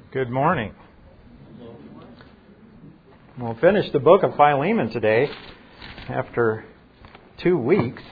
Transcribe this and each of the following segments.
Good morning. We'll finish the book of Philemon today after 2 weeks.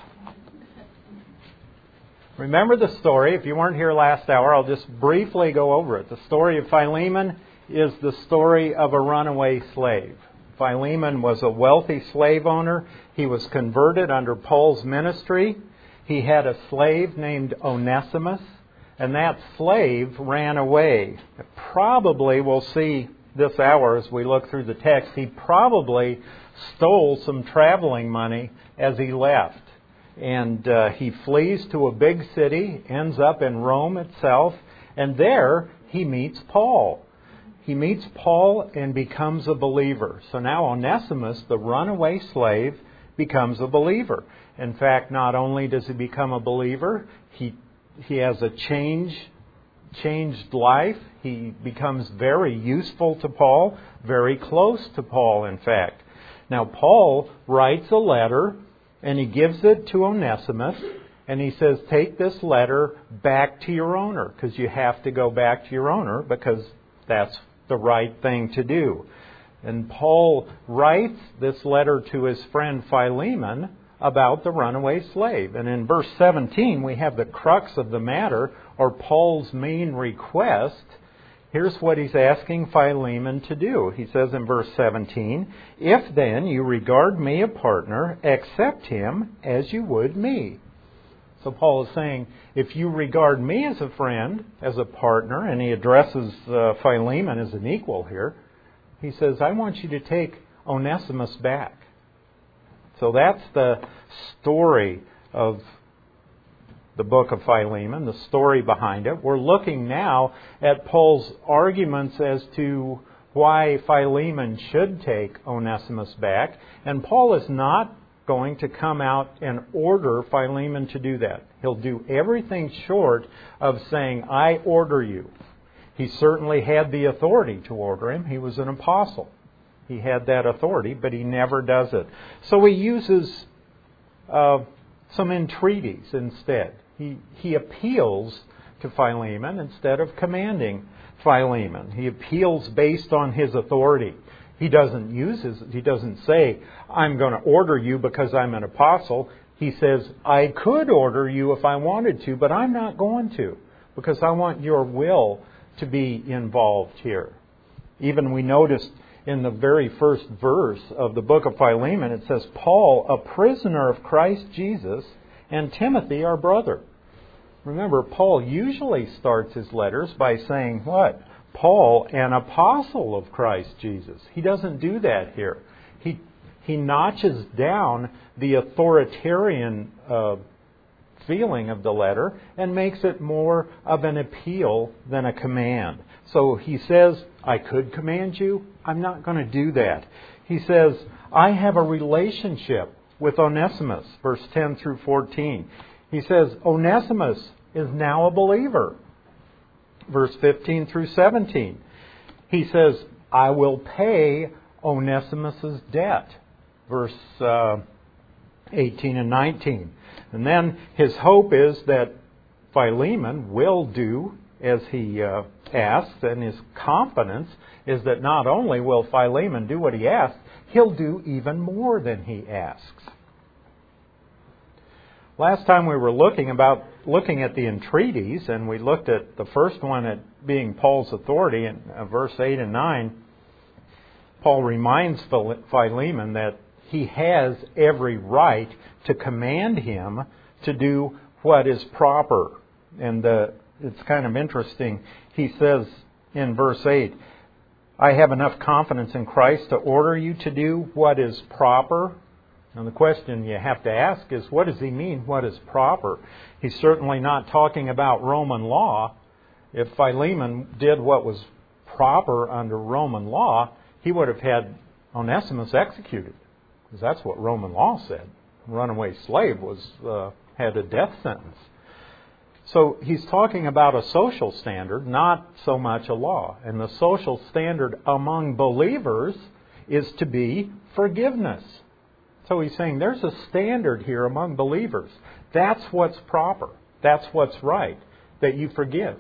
Remember the story. If you weren't here last hour, I'll just briefly go over it. The story of Philemon is the story of a runaway slave. Philemon was a wealthy slave owner. He was converted under Paul's ministry. He had a slave named Onesimus, and that slave ran away. Probably, we'll see this hour as we look through the text, he probably stole some traveling money as he left. And he flees to a big city, ends up in Rome itself, and there he meets Paul. He meets Paul and becomes a believer. So now Onesimus, the runaway slave, becomes a believer. In fact, not only does he become a believer, he has a changed life. He becomes very useful to Paul, very close to Paul, in fact. Now, Paul writes a letter, and he gives it to Onesimus, and he says, take this letter back to your owner, because you have to go back to your owner, because that's the right thing to do. And Paul writes this letter to his friend Philemon about the runaway slave. And in verse 17, we have the crux of the matter, or Paul's main request. Here's what he's asking Philemon to do. He says in verse 17, if then you regard me a partner, accept him as you would me. So Paul is saying, if you regard me as a friend, as a partner, and he addresses Philemon as an equal here, he says, I want you to take Onesimus back. So that's the story of the book of Philemon, the story behind it. We're looking now at Paul's arguments as to why Philemon should take Onesimus back. And Paul is not going to come out and order Philemon to do that. He'll do everything short of saying, I order you. He certainly had the authority to order him. He was an apostle. He had that authority, but he never does it. So he uses some entreaties instead. He appeals to Philemon instead of commanding Philemon. He appeals based on his authority. He doesn't say, I'm going to order you because I'm an apostle. He says, I could order you if I wanted to, but I'm not going to, because I want your will to be involved here. Even we noticed in the very first verse of the book of Philemon, it says, Paul, a prisoner of Christ Jesus, and Timothy, our brother. Remember, Paul usually starts his letters by saying what? Paul, an apostle of Christ Jesus. He doesn't do that here. He notches down the authoritarian feeling of the letter and makes it more of an appeal than a command. So he says, I could command you. I'm not going to do that. He says, I have a relationship with Onesimus, verse 10 through 14. He says, Onesimus is now a believer, verse 15 through 17. He says, I will pay Onesimus' debt, verse 18 and 19. And then his hope is that Philemon will do as he asks, and his confidence is that not only will Philemon do what he asks, he'll do even more than he asks. Last time we were looking at the entreaties, and we looked at the first one at being Paul's authority in verse 8 and 9. Paul reminds Philemon that he has every right to command him to do what is proper. And it's kind of interesting. He says in verse 8, I have enough confidence in Christ to order you to do what is proper. And the question you have to ask is, what does he mean, what is proper? He's certainly not talking about Roman law. If Philemon did what was proper under Roman law, he would have had Onesimus executed, because that's what Roman law said. A runaway slave had a death sentence. So he's talking about a social standard, not so much a law. And the social standard among believers is to be forgiveness. So he's saying there's a standard here among believers. That's what's proper. That's what's right, that you forgive.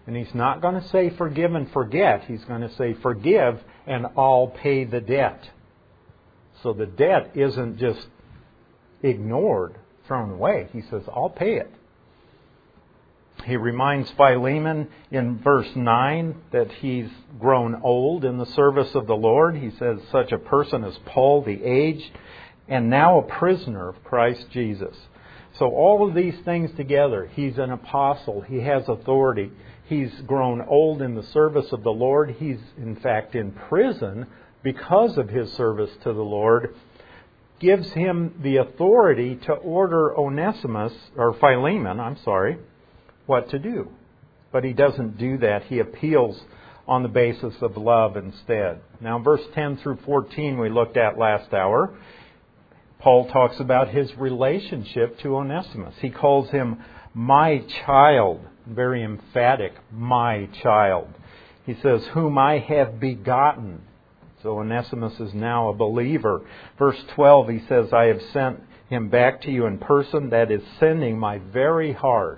And He's not going to say forgive and forget. He's going to say forgive and I'll pay the debt. So the debt isn't just ignored, thrown away. He says, I'll pay it. He reminds Philemon in verse 9 that he's grown old in the service of the Lord. He says, such a person as Paul, the aged, and now a prisoner of Christ Jesus. So all of these things together, he's an apostle. He has authority. He's grown old in the service of the Lord. He's, in fact, in prison because of his service to the Lord. Gives him the authority to order Philemon, what to do. But he doesn't do that. He appeals on the basis of love instead. Now, verse 10 through 14 we looked at last hour. Paul talks about his relationship to Onesimus. He calls him my child. Very emphatic, my child. He says, whom I have begotten. So Onesimus is now a believer. Verse 12, he says, I have sent him back to you in person. That is sending my very heart.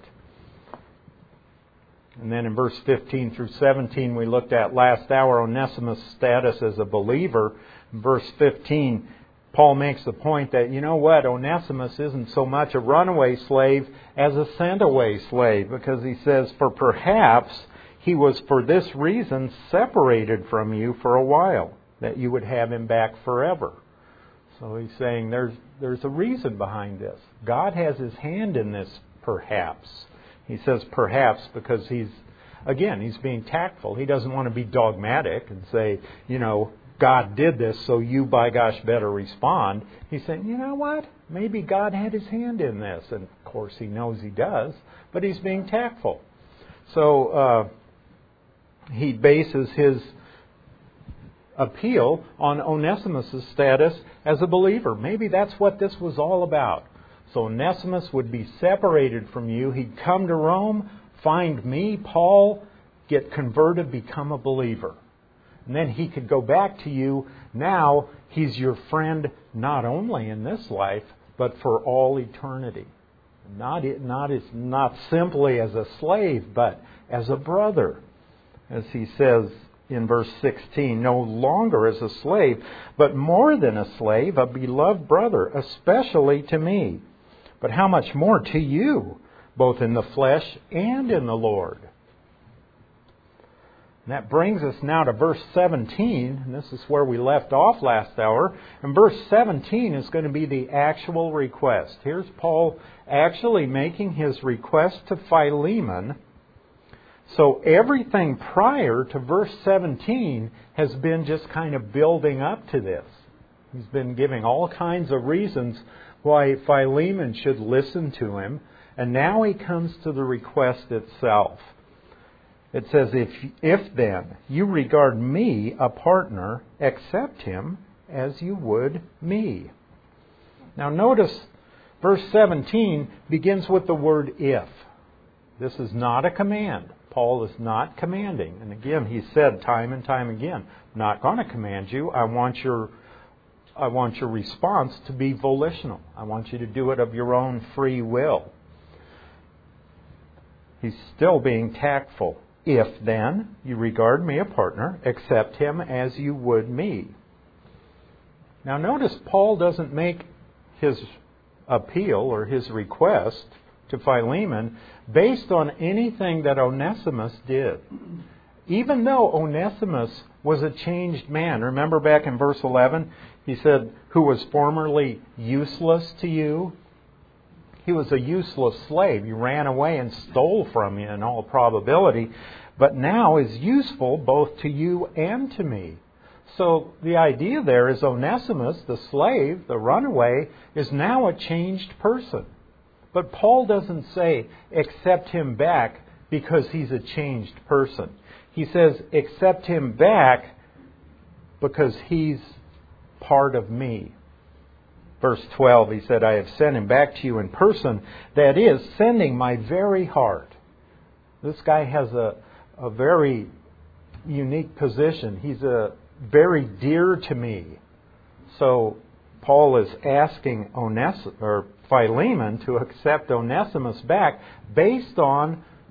And then in verse 15 through 17, we looked at last hour Onesimus' status as a believer. In verse 15, Paul makes the point that, you know what, Onesimus isn't so much a runaway slave as a sent-away slave, because he says, for perhaps he was for this reason separated from you for a while, that you would have him back forever. So he's saying there's a reason behind this. God has His hand in this, perhaps. He says perhaps because he's being tactful. He doesn't want to be dogmatic and say, God did this, so you, by gosh, better respond. He's saying, you know what? Maybe God had His hand in this. And, of course, He knows He does, but He's being tactful. So he bases his appeal on Onesimus' status as a believer. Maybe that's what this was all about. So Onesimus would be separated from you. He'd come to Rome, find me, Paul, get converted, become a believer. And then he could go back to you. Now he's your friend not only in this life, but for all eternity. Not simply as a slave, but as a brother. As he says in verse 16, no longer as a slave, but more than a slave, a beloved brother, especially to me. But how much more to you, both in the flesh and in the Lord. And that brings us now to verse 17, and this is where we left off last hour. And verse 17 is going to be the actual request. Here's Paul actually making his request to Philemon. So everything prior to verse 17 has been just kind of building up to this. He's been giving all kinds of reasons why Philemon should listen to him. And now he comes to the request itself. It says, if then you regard me a partner, accept him as you would me. Now notice verse 17 begins with the word if. This is not a command. Paul is not commanding. And again, he said time and time again, I'm not going to command you. I want your response to be volitional. I want you to do it of your own free will. He's still being tactful. If then you regard me a partner, accept him as you would me. Now notice Paul doesn't make his appeal or his request to Philemon based on anything that Onesimus did. Even though Onesimus was a changed man. Remember back in verse 11, he said, who was formerly useless to you. He was a useless slave. He ran away and stole from you in all probability, but now is useful both to you and to me. So the idea there is Onesimus, the slave, the runaway, is now a changed person. But Paul doesn't say, accept him back because he's a changed person. He says, accept him back because he's part of me. Verse 12, he said, I have sent him back to you in person. That is, sending my very heart. This guy has a very unique position. He's very dear to me. So Paul is asking Philemon to accept Onesimus back based on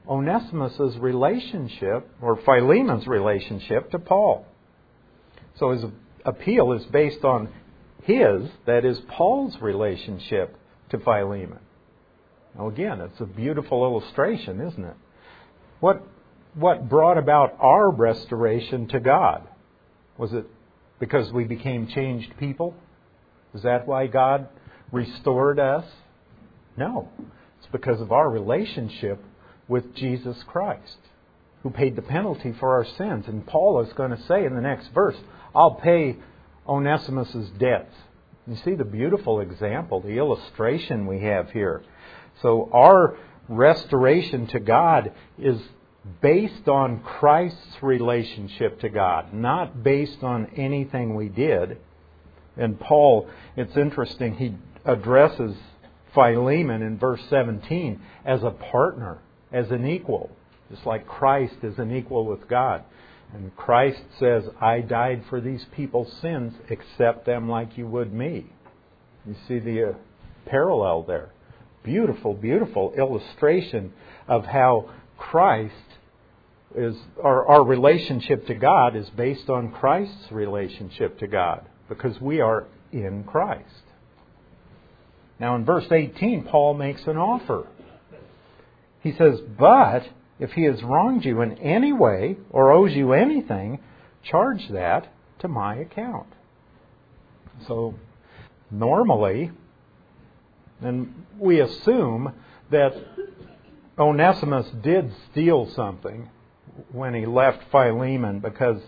Onesimus' relationship, or Philemon's relationship, to Paul. So his appeal is based on that is Paul's relationship to Philemon. Now again, it's a beautiful illustration, isn't it? What brought about our restoration to God? Was it because we became changed people? Is that why God restored us? No. It's because of our relationship with Jesus Christ, who paid the penalty for our sins. And Paul is going to say in the next verse, I'll pay Onesimus' debts. You see the beautiful example, the illustration we have here. So our restoration to God is based on Christ's relationship to God, not based on anything we did. And Paul, it's interesting, he addresses Philemon in verse 17 as a partner, as an equal, just like Christ is an equal with God. And Christ says, I died for these people's sins, accept them like you would me. You see the parallel there. Beautiful, beautiful illustration of how Christ is, our relationship to God is based on Christ's relationship to God, because we are in Christ. Now in verse 18, Paul makes an offer. He says, but if he has wronged you in any way or owes you anything, charge that to my account. So normally, and we assume that Onesimus did steal something when he left Philemon because,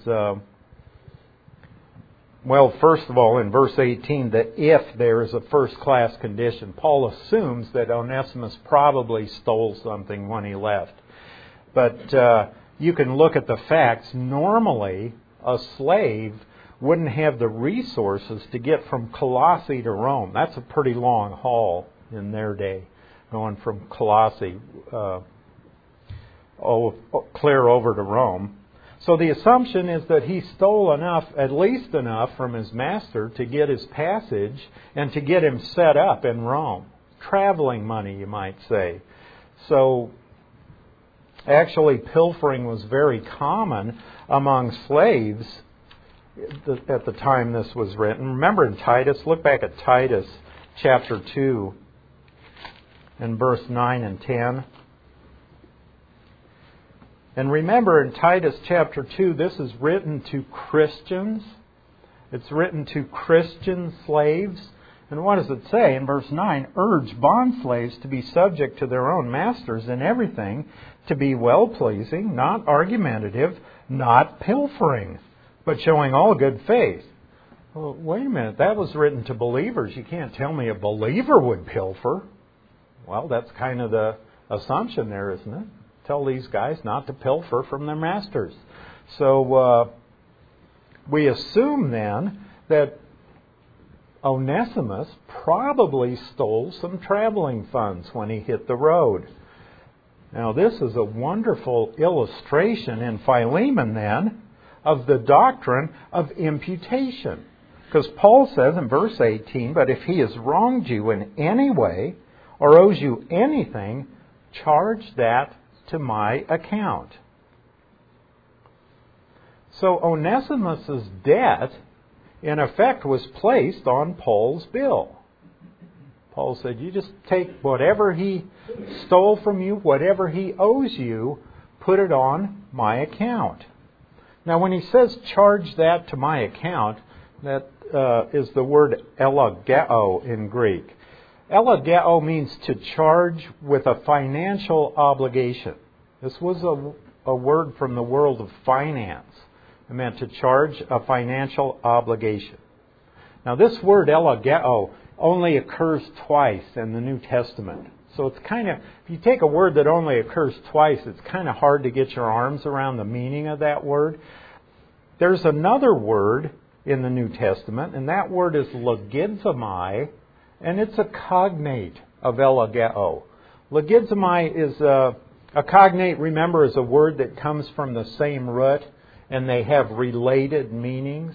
first of all, in verse 18, that if there is a first-class condition, Paul assumes that Onesimus probably stole something when he left. But you can look at the facts. Normally, a slave wouldn't have the resources to get from Colossae to Rome. That's a pretty long haul in their day, going from Colossae clear over to Rome. So the assumption is that he stole enough, at least enough, from his master to get his passage and to get him set up in Rome. Traveling money, you might say. So actually, pilfering was very common among slaves at the time this was written. Remember in Titus, look back at Titus chapter 2 and verse 9 and 10. And remember in Titus chapter 2, this is written to Christians. It's written to Christian slaves. And what does it say in verse 9? Urge bondslaves to be subject to their own masters in everything, to be well-pleasing, not argumentative, not pilfering, but showing all good faith. Well, wait a minute, that was written to believers. You can't tell me a believer would pilfer. Well, that's kind of the assumption there, isn't it? Tell these guys not to pilfer from their masters. So we assume then that Onesimus probably stole some traveling funds when he hit the road. Now this is a wonderful illustration in Philemon then of the doctrine of imputation. Because Paul says in verse 18, but if he has wronged you in any way or owes you anything, charge that to my account. So Onesimus' debt, in effect, was placed on Paul's bill. Paul said, you just take whatever he stole from you, whatever he owes you, put it on my account. Now, when he says charge that to my account, that is the word elageo in Greek. Elageo means to charge with a financial obligation. This was a word from the world of finance. It meant to charge a financial obligation. Now this word elageo only occurs twice in the New Testament. So it's kind of, if you take a word that only occurs twice, it's kind of hard to get your arms around the meaning of that word. There's another word in the New Testament, and that word is logizomai, and it's a cognate of elageo. Logizomai is a cognate, remember, is a word that comes from the same root, and they have related meanings.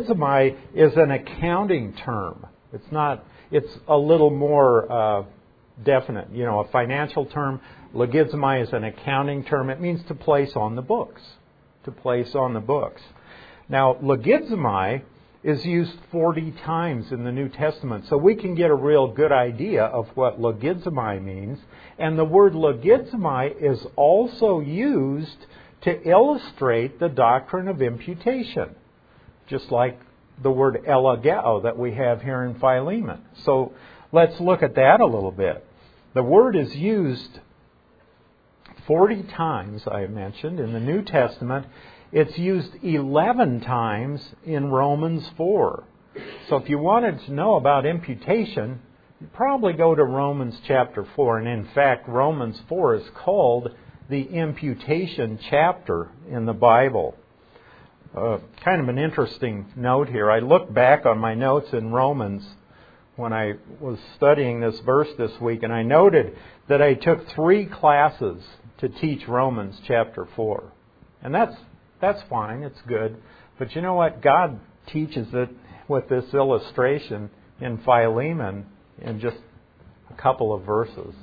Logizomai is an accounting term. It's a little more definite. A financial term. Logizomai is an accounting term. It means to place on the books. To place on the books. Now, logizomai is used 40 times in the New Testament, so we can get a real good idea of what logizomai means. And the word logizomai is also used to illustrate the doctrine of imputation, just like the word elageo that we have here in Philemon. So let's look at that a little bit. The word is used 40 times, I mentioned, in the New Testament. It's used 11 times in Romans 4. So if you wanted to know about imputation, you'd probably go to Romans chapter 4. And in fact, Romans 4 is called the imputation chapter in the Bible. Kind of an interesting note here. I looked back on my notes in Romans when I was studying this verse this week, and I noted that I took 3 classes to teach Romans chapter 4. And that's fine, it's good. But you know what? God teaches it with this illustration in Philemon in just a couple of verses.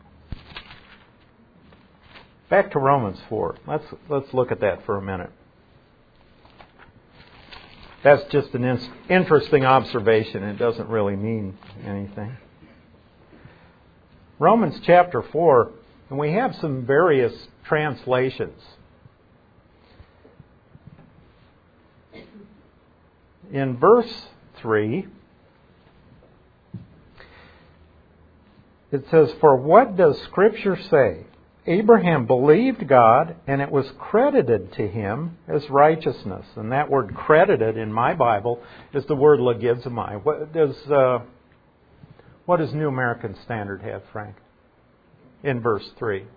Back to Romans 4. Let's look at that for a minute. That's just an interesting observation. It doesn't really mean anything. Romans chapter 4, and we have some various translations. In verse 3, it says, "For what does Scripture say? Abraham believed God, and it was credited to him as righteousness." And that word credited in my Bible is the word logizomai. What does New American Standard have, Frank? In verse 3.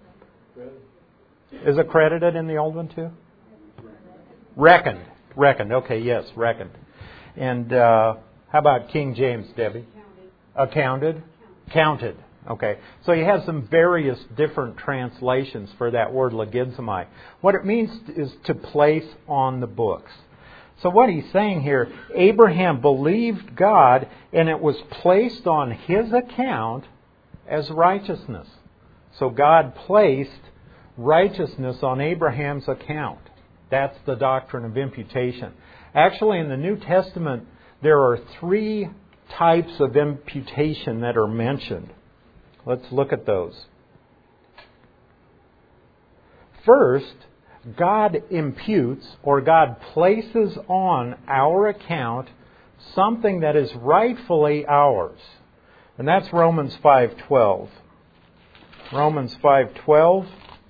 Is it credited in the old one too? Reckoned. Reckoned. Okay, yes, reckoned. And how about King James, Debbie? Accounted. Counted. Okay. So he has some various different translations for that word logizomai. What it means is to place on the books. So what he's saying here, Abraham believed God, and it was placed on his account as righteousness. So God placed righteousness on Abraham's account. That's the doctrine of imputation. Actually, in the New Testament, there are 3 types of imputation that are mentioned. Let's look at those. First, God imputes, or God places on our account something that is rightfully ours. And that's Romans 5:12. Romans 5:12.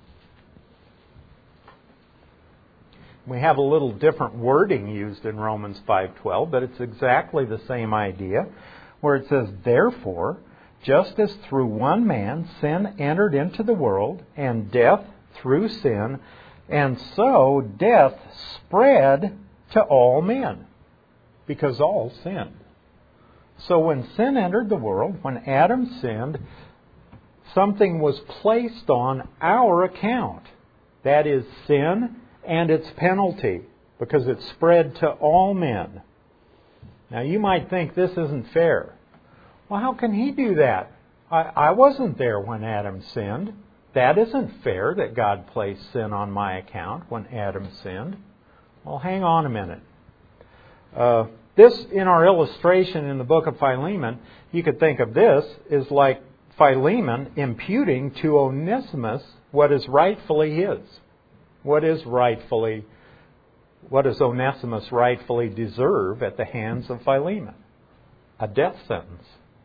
We have a little different wording used in Romans 5:12, but it's exactly the same idea, where it says, "Therefore, just as through one man sin entered into the world, and death through sin, and so death spread to all men, because all sinned." So when sin entered the world, when Adam sinned, something was placed on our account. That is sin and its penalty, because it spread to all men. Now you might think this isn't fair. Well, how can he do that? I wasn't there when Adam sinned. That isn't fair that God placed sin on my account when Adam sinned. Well, hang on a minute. This, in our illustration in the book of Philemon, you could think of this as like Philemon imputing to Onesimus what is rightfully his. What does Onesimus rightfully deserve at the hands of Philemon? A death sentence.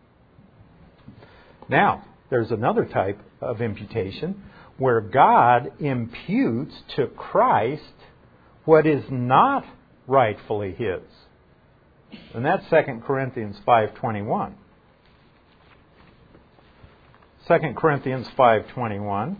Now, there's another type of imputation where God imputes to Christ what is not rightfully his. And that's 2 Corinthians 5:21. 2 Corinthians 5:21.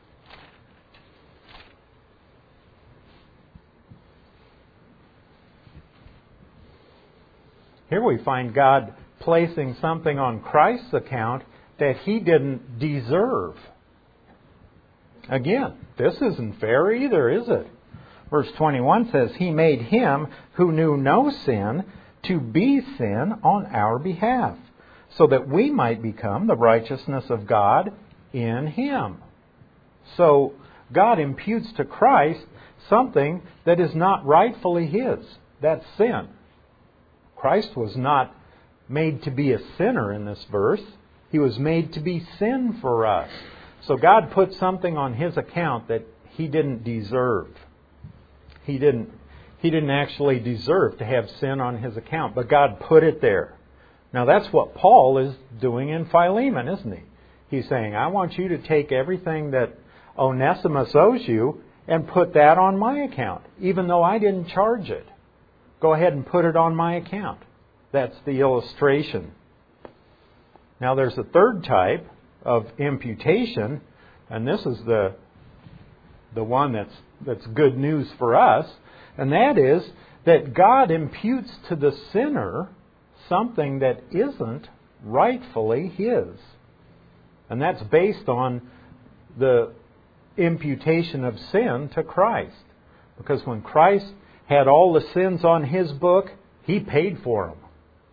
Here we find God placing something on Christ's account that he didn't deserve. Again, this isn't fair either, is it? Verse 21 says, "He made him who knew no sin to be sin on our behalf, so that we might become the righteousness of God in Him. So God imputes to Christ something that is not rightfully His. That's sin. Christ was not made to be a sinner in this verse. He was made to be sin for us. So God put something on His account that He didn't deserve. He didn't actually deserve to have sin on His account, but God put it there. Now that's what Paul is doing in Philemon, isn't he? He's saying, I want you to take everything that Onesimus owes you and put that on my account, even though I didn't charge it. Go ahead and put it on my account. That's the illustration. Now there's a third type of imputation, and this is the one that's good news for us, and that is that God imputes to the sinner something that isn't rightfully his. And that's based on the imputation of sin to Christ. Because when Christ had all the sins on His book, He paid for them.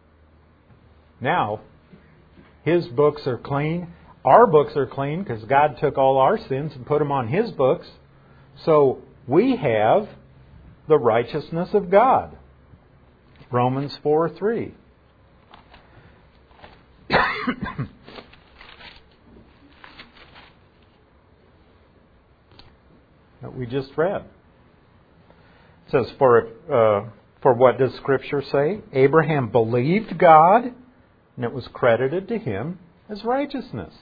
Now, His books are clean. Our books are clean because God took all our sins and put them on His books. So we have the righteousness of God. Romans 4:3. That we just read. It says, for what does Scripture say? Abraham believed God, and it was credited to him as righteousness.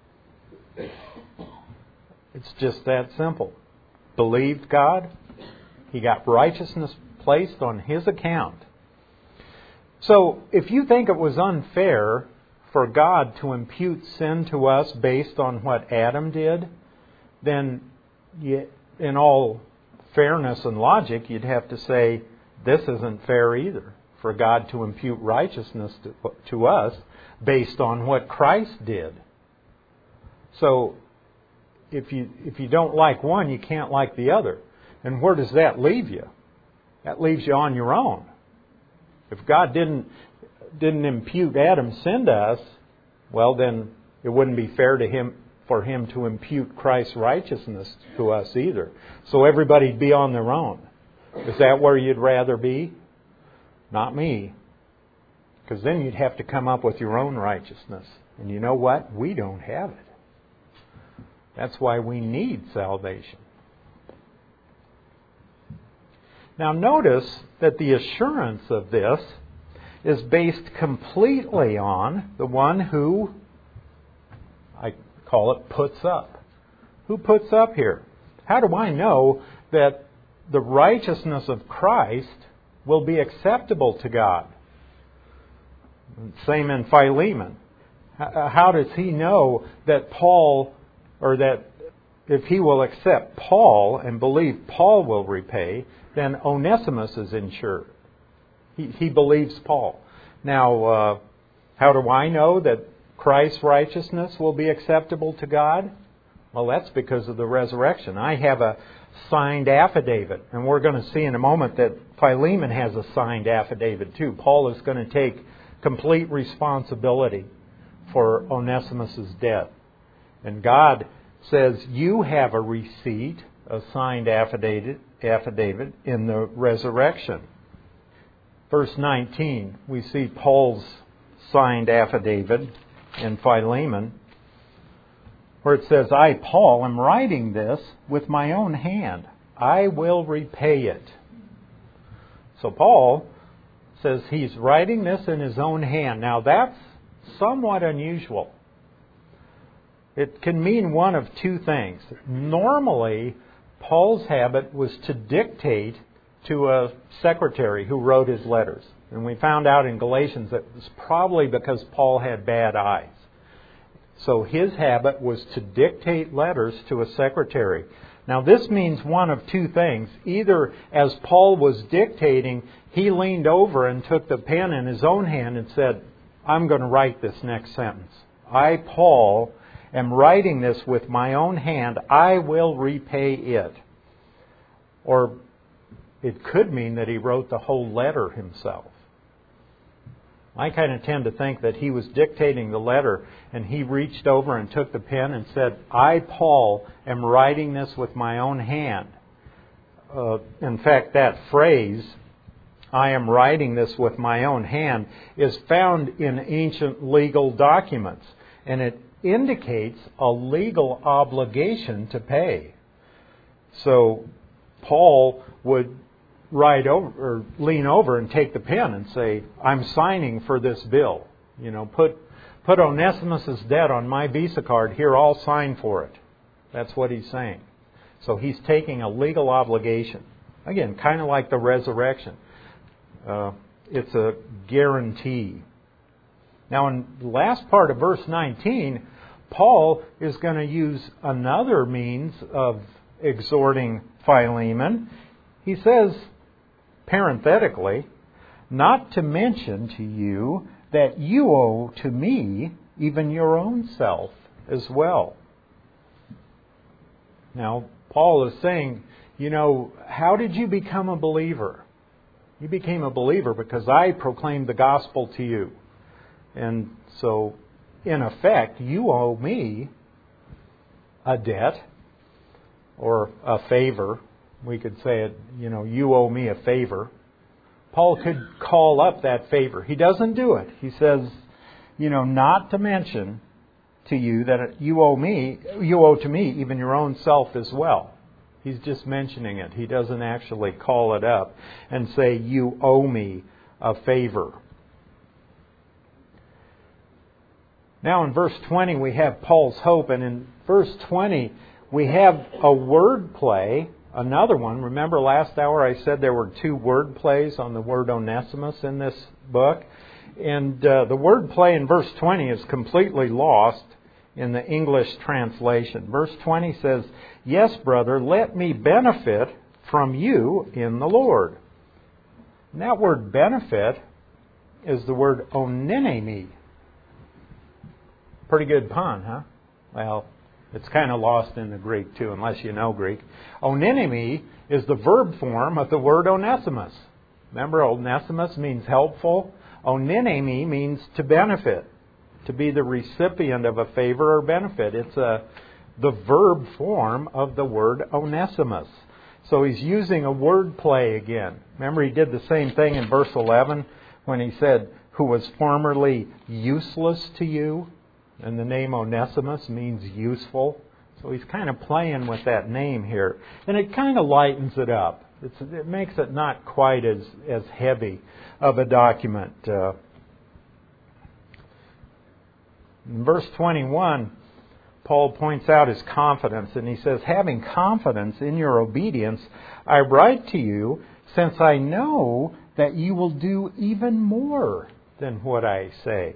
It's just that simple. Believed God, he got righteousness placed on his account. So, if you think it was unfair for God to impute sin to us based on what Adam did, then in all fairness and logic, you'd have to say, this isn't fair either, for God to impute righteousness to us based on what Christ did. So, if you don't like one, you can't like the other. And where does that leave you? That leaves you on your own. If God didn't impute Adam's sin to us, well then it wouldn't be fair to Him for Him to impute Christ's righteousness to us either. So everybody'd be on their own. Is that where you'd rather be? Not me. Because then you'd have to come up with your own righteousness. And you know what? We don't have it. That's why we need salvation. Now notice that the assurance of this is based completely on the one who, I call it, puts up. Who puts up here? How do I know that the righteousness of Christ will be acceptable to God? Same in Philemon. How does he know that Paul, or that if he will accept Paul and believe Paul will repay, then Onesimus is insured. He believes Paul. Now, how do I know that Christ's righteousness will be acceptable to God? Well, that's because of the resurrection. I have a signed affidavit, and we're going to see in a moment that Philemon has a signed affidavit too. Paul is going to take complete responsibility for Onesimus' death. And God says, you have a receipt, a signed affidavit in the resurrection. Verse 19, we see Paul's signed affidavit in Philemon, where it says, I, Paul, am writing this with my own hand. I will repay it. So Paul says he's writing this in his own hand. Now that's somewhat unusual. It can mean one of two things. Normally, Paul's habit was to dictate to a secretary who wrote his letters. And we found out in Galatians that it was probably because Paul had bad eyes. So his habit was to dictate letters to a secretary. Now this means one of two things. Either as Paul was dictating, he leaned over and took the pen in his own hand and said, I'm going to write this next sentence. I, Paul, am writing this with my own hand. I will repay it. Or it could mean that he wrote the whole letter himself. I kind of tend to think that he was dictating the letter and he reached over and took the pen and said, I, Paul, am writing this with my own hand. In fact, that phrase, I am writing this with my own hand, is found in ancient legal documents. And it indicates a legal obligation to pay. So Paul would write over or lean over and take the pen and say, I'm signing for this bill. Put Onesimus' debt on my Visa card. Here, I'll sign for it. That's what he's saying. So he's taking a legal obligation. Again, kind of like the resurrection. It's a guarantee. Now, in the last part of verse 19, Paul is going to use another means of exhorting Philemon. He says, parenthetically, not to mention to you that you owe to me even your own self as well. Now, Paul is saying, how did you become a believer? You became a believer because I proclaimed the gospel to you. And so, in effect, you owe me a debt or a favor. We could say it, you owe me a favor. Paul could call up that favor. He doesn't do it. He says, not to mention to you that you owe to me even your own self as well. He's just mentioning it. He doesn't actually call it up and say, you owe me a favor. Now in verse 20 we have Paul's hope, and in verse 20 we have a word play, another one. Remember last hour I said there were 2 word plays on the word Onesimus in this book. And the word play in verse 20 is completely lost in the English translation. Verse 20 says, yes, brother, let me benefit from you in the Lord. And that word benefit is the word onenemi. Pretty good pun, huh? Well, it's kind of lost in the Greek too, unless you know Greek. Onenemi is the verb form of the word Onesimus. Remember, Onesimus means helpful. Onenemi means to benefit, to be the recipient of a favor or benefit. It's the verb form of the word Onesimus. So he's using a word play again. Remember, he did the same thing in verse 11 when he said, who was formerly useless to you. And the name Onesimus means useful. So he's kind of playing with that name here. And it kind of lightens it up. It makes it not quite as heavy of a document. In verse 21, Paul points out his confidence. And he says, having confidence in your obedience, I write to you, since I know that you will do even more than what I say.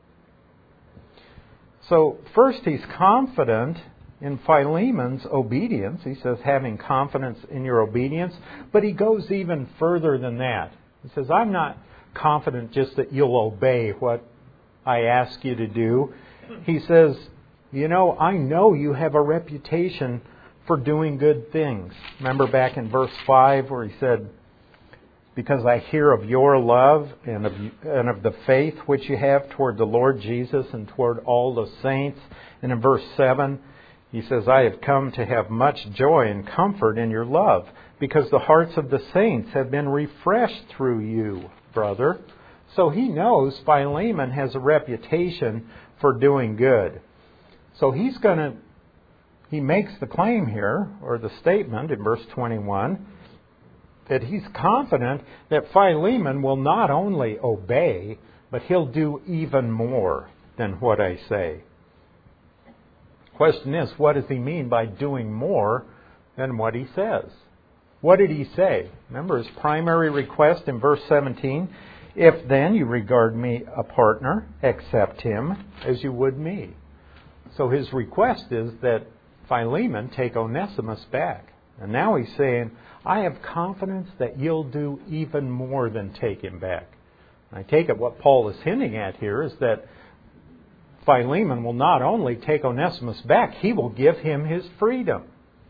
So first he's confident in Philemon's obedience. He says, having confidence in your obedience. But he goes even further than that. He says, I'm not confident just that you'll obey what I ask you to do. He says, I know you have a reputation for doing good things. Remember back in verse 5 where he said, because I hear of your love and of the faith which you have toward the Lord Jesus and toward all the saints. And in verse 7, he says, I have come to have much joy and comfort in your love, because the hearts of the saints have been refreshed through you, brother. So he knows Philemon has a reputation for doing good. So he makes the claim here, or the statement in verse 21, that he's confident that Philemon will not only obey, but he'll do even more than what I say. Question is, what does he mean by doing more than what he says? What did he say? Remember his primary request in verse 17, if then you regard me a partner, accept him as you would me. So his request is that Philemon take Onesimus back. And now he's saying, I have confidence that you'll do even more than take him back. I take it what Paul is hinting at here is that Philemon will not only take Onesimus back, he will give him his freedom.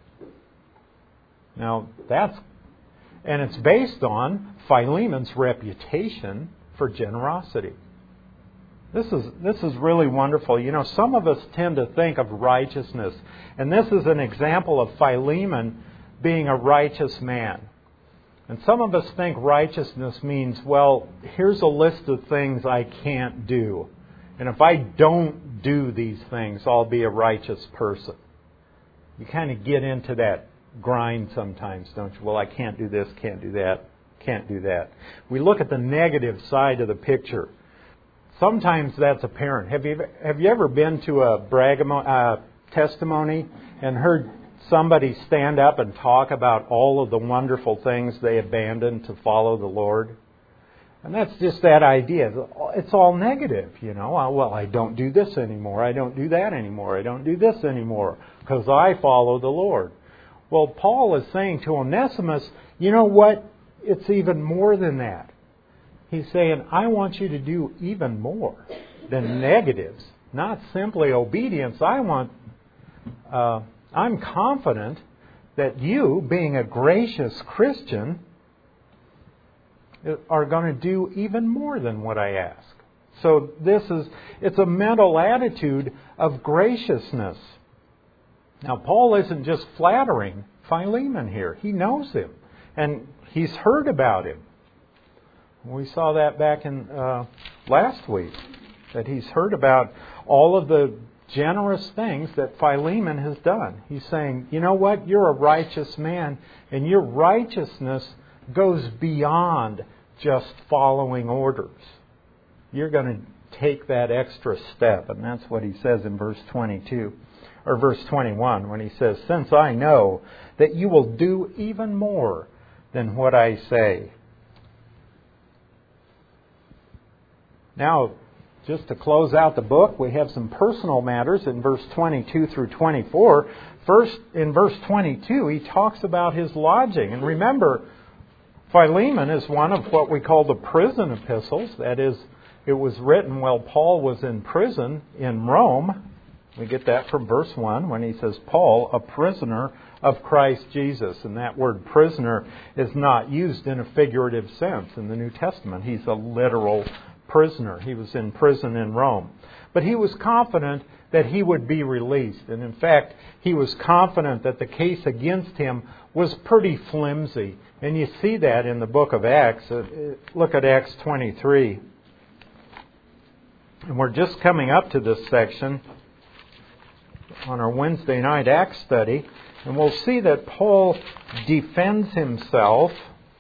Now and it's based on Philemon's reputation for generosity. This is really wonderful. You know, some of us tend to think of righteousness, and this is an example of Philemon being a righteous man. And some of us think righteousness means, well, here's a list of things I can't do. And if I don't do these things, I'll be a righteous person. You kind of get into that grind sometimes, don't you? Well, I can't do this, can't do that, can't do that. We look at the negative side of the picture. Sometimes that's apparent. Have you ever been to a testimony and heard somebody stand up and talk about all of the wonderful things they abandoned to follow the Lord? And that's just that idea. It's all negative, you know. Well, I don't do this anymore. I don't do that anymore. I don't do this anymore because I follow the Lord. Well, Paul is saying to Onesimus, you know what? It's even more than that. He's saying, I want you to do even more than negatives, not simply obedience. I'm confident that you, being a gracious Christian, are going to do even more than what I ask. So it's a mental attitude of graciousness. Now, Paul isn't just flattering Philemon here. He knows him, and he's heard about him. We saw that back in last week, that he's heard about all of the generous things that Philemon has done. He's saying, you know what? You're a righteous man, and your righteousness goes beyond just following orders. You're going to take that extra step, and that's what he says in verse 22, or verse 21, when he says, since I know that you will do even more than what I say. Now, just to close out the book, we have some personal matters in verse 22 through 24. First, in verse 22, he talks about his lodging. And remember, Philemon is one of what we call the prison epistles. That is, it was written while Paul was in prison in Rome. We get that from verse 1 when he says, Paul, a prisoner of Christ Jesus. And that word prisoner is not used in a figurative sense in the New Testament. He's a literal prisoner. He was in prison in Rome. But he was confident that he would be released. And in fact, he was confident that the case against him was pretty flimsy. And you see that in the book of Acts. Look at Acts 23. And we're just coming up to this section on our Wednesday night Acts study. And we'll see that Paul defends himself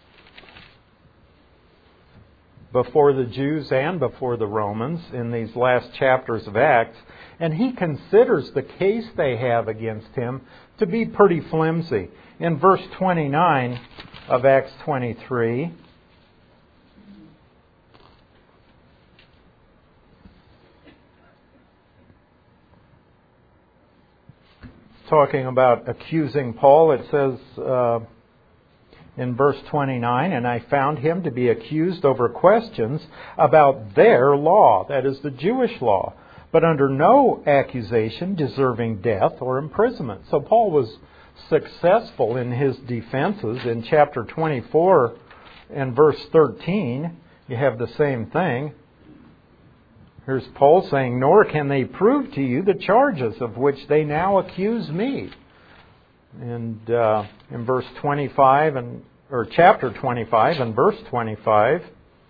before the Jews and before the Romans in these last chapters of Acts. And he considers the case they have against him to be pretty flimsy. In verse 29 of Acts 23, talking about accusing Paul, it says in verse 29, and I found him to be accused over questions about their law, that is the Jewish law, but under no accusation deserving death or imprisonment. So Paul was successful in his defenses. In chapter 24 and verse 13, you have the same thing. Here's Paul saying, nor can they prove to you the charges of which they now accuse me. And in verse 25, or chapter 25 and verse 25,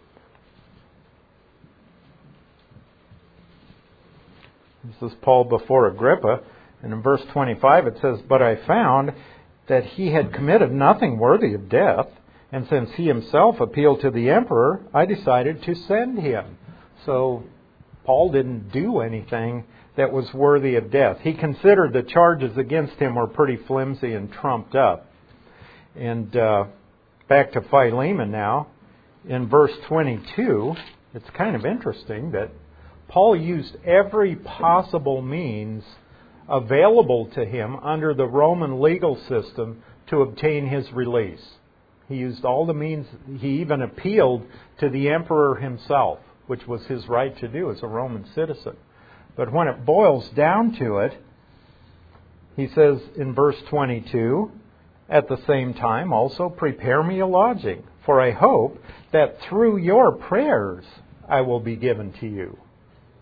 this is Paul before Agrippa, and in verse 25 it says, but I found that he had committed nothing worthy of death, and since he himself appealed to the emperor, I decided to send him. So Paul didn't do anything that was worthy of death. He considered the charges against him were pretty flimsy and trumped up. And back to Philemon now. In verse 22, it's kind of interesting that Paul used every possible means available to him under the Roman legal system to obtain his release. He used all the means. He even appealed to the emperor himself, which was his right to do as a Roman citizen. But when it boils down to it, he says in verse 22, at the same time also prepare me a lodging, for I hope that through your prayers I will be given to you.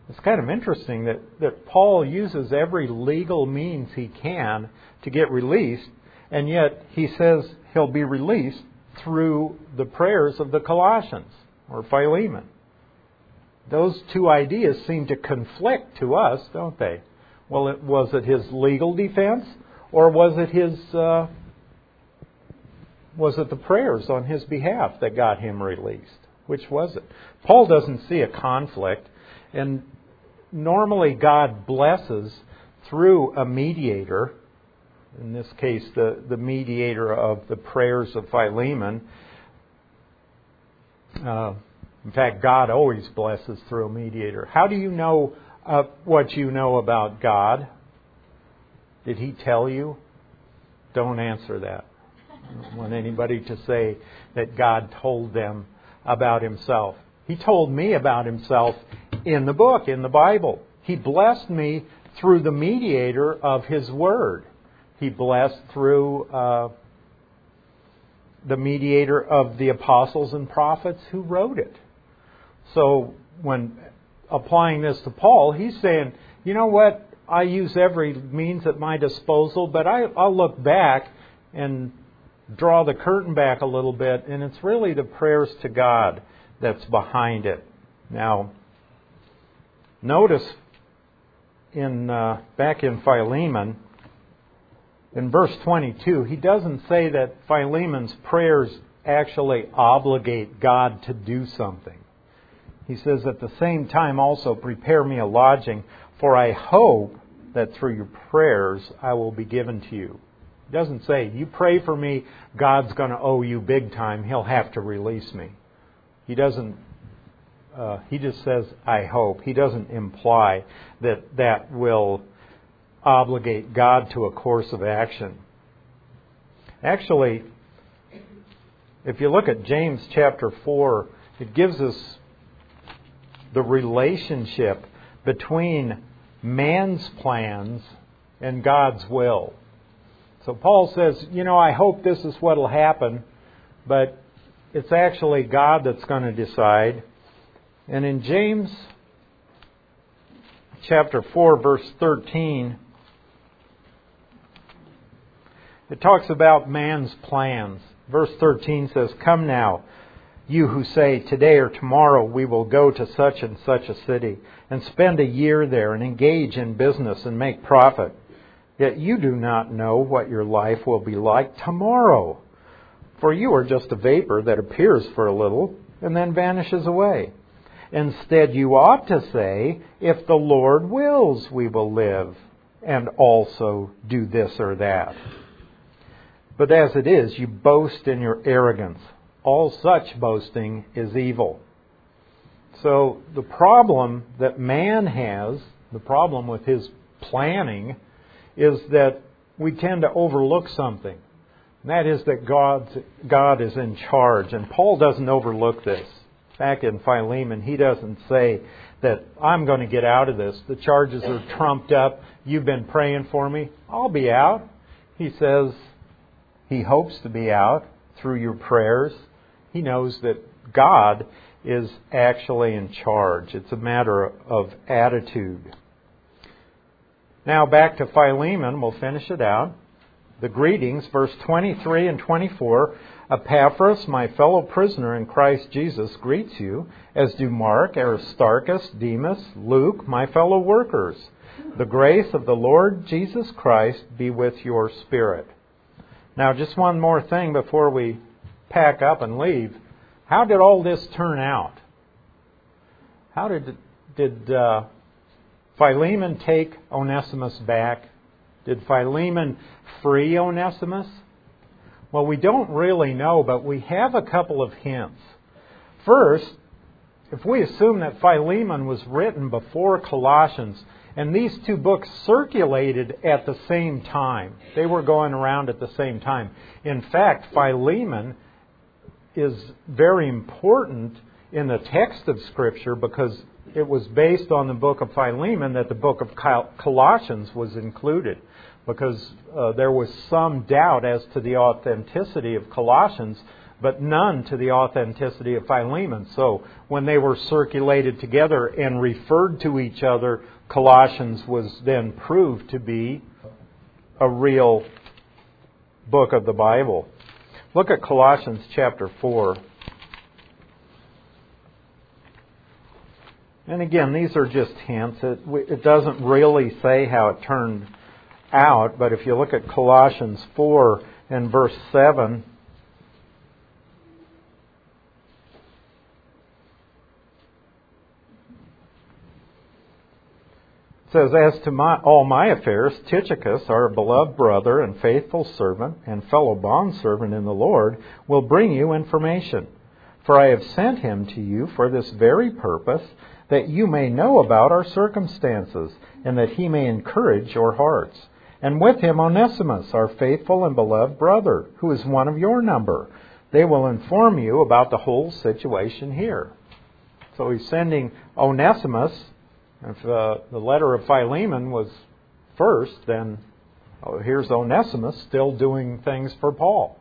It's kind of interesting that Paul uses every legal means he can to get released, and yet he says he'll be released through the prayers of the Colossians or Philemon. Those two ideas seem to conflict to us, don't they? Well, was it his legal defense, or was it the prayers on his behalf that got him released? Which was it? Paul doesn't see a conflict, and normally God blesses through a mediator. In this case, the mediator of the prayers of Philemon. In fact, God always blesses through a mediator. How do you know what you know about God? Did He tell you? Don't answer that. I don't want anybody to say that God told them about Himself. He told me about Himself in the book, in the Bible. He blessed me through the mediator of His Word. He blessed through the mediator of the apostles and prophets who wrote it. So when applying this to Paul, he's saying, you know what, I use every means at my disposal, but I'll look back and draw the curtain back a little bit, and it's really the prayers to God that's behind it. Now, notice back in Philemon, in verse 22, he doesn't say that Philemon's prayers actually obligate God to do something. He says, at the same time also prepare me a lodging, for I hope that through your prayers I will be given to you. He doesn't say, you pray for me, God's going to owe you big time, He'll have to release me. He doesn't. He just says, I hope. He doesn't imply that will obligate God to a course of action. Actually, if you look at James chapter 4, it gives us the relationship between man's plans and God's will. So Paul says, I hope this is what will happen, but it's actually God that's going to decide. And in James chapter 4, verse 13, it talks about man's plans. Verse 13 says, come now, you who say, today or tomorrow we will go to such and such a city and spend a year there and engage in business and make profit. Yet you do not know what your life will be like tomorrow. For you are just a vapor that appears for a little and then vanishes away. Instead, you ought to say, if the Lord wills, we will live and also do this or that. But as it is, you boast in your arrogance. All such boasting is evil. So the problem that man has, the problem with his planning, is that we tend to overlook something. And that is that God is in charge. And Paul doesn't overlook this. Back in Philemon, he doesn't say that I'm going to get out of this. The charges are trumped up. You've been praying for me. I'll be out. He says he hopes to be out through your prayers. He knows that God is actually in charge. It's a matter of attitude. Now back to Philemon. We'll finish it out. The greetings, verse 23 and 24. Epaphras, my fellow prisoner in Christ Jesus, greets you, as do Mark, Aristarchus, Demas, Luke, my fellow workers. The grace of the Lord Jesus Christ be with your spirit. Now, just one more thing before we pack up and leave. How did all this turn out? How did Philemon take Onesimus back? Did Philemon free Onesimus? Well, we don't really know, but we have a couple of hints. First, if we assume that Philemon was written before Colossians, and these two books circulated at the same time, they were going around at the same time. In fact, Philemon is very important in the text of Scripture because it was based on the book of Philemon that the book of Colossians was included. Because there was some doubt as to the authenticity of Colossians, but none to the authenticity of Philemon. So when they were circulated together and referred to each other, Colossians was then proved to be a real book of the Bible. Look at Colossians chapter 4. And again, these are just hints. It doesn't really say how it turned out, but if you look at Colossians 4 and verse 7, it says, "As to all my affairs, Tychicus, our beloved brother and faithful servant and fellow bondservant in the Lord, will bring you information. For I have sent him to you for this very purpose, that you may know about our circumstances, and that he may encourage your hearts. And with him Onesimus, our faithful and beloved brother, who is one of your number. They will inform you about the whole situation here." So he's sending Onesimus. If the letter of Philemon was first, then here's Onesimus still doing things for Paul.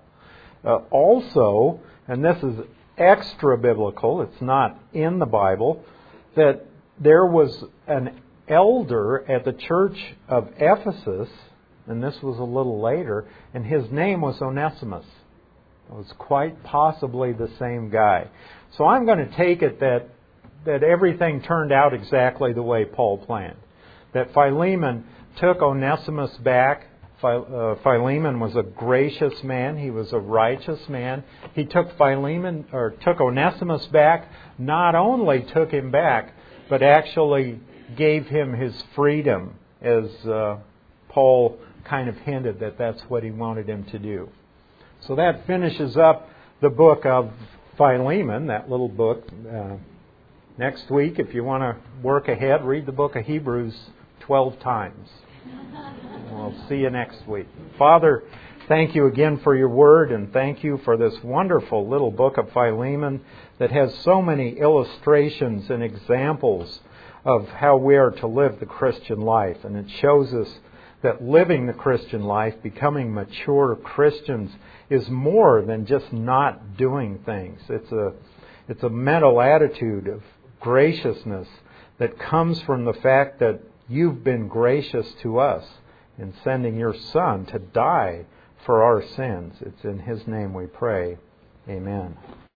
Also, and this is extra biblical, it's not in the Bible, that there was an elder at the church of Ephesus, and this was a little later, and his name was Onesimus. It was quite possibly the same guy. So I'm going to take it that everything turned out exactly the way Paul planned. That Philemon took Onesimus back. Philemon was a gracious man. He was a righteous man. He took Onesimus back, not only took him back, but actually gave him his freedom, as Paul kind of hinted that that's what he wanted him to do. So that finishes up the book of Philemon, that little book. Next week, if you want to work ahead, read the book of Hebrews 12 times. We'll see you next week. Father, thank you again for your word, and thank you for this wonderful little book of Philemon that has so many illustrations and examples of how we are to live the Christian life. And it shows us that living the Christian life, becoming mature Christians, is more than just not doing things. It's a mental attitude of graciousness that comes from the fact that you've been gracious to us in sending your Son to die for our sins. It's in His name we pray. Amen.